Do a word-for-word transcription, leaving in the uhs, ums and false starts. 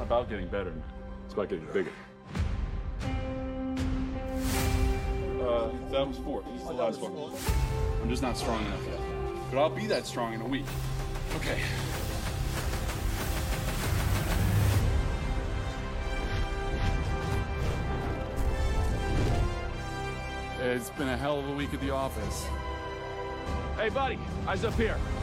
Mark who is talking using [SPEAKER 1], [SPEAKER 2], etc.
[SPEAKER 1] not about getting better, man. It's about getting bigger. Uh, that was four. This is the last one. I'm just not strong enough yet. But I'll be that strong in a week. Okay. It's been a hell of a week at the office.
[SPEAKER 2] Hey, buddy, eyes up here.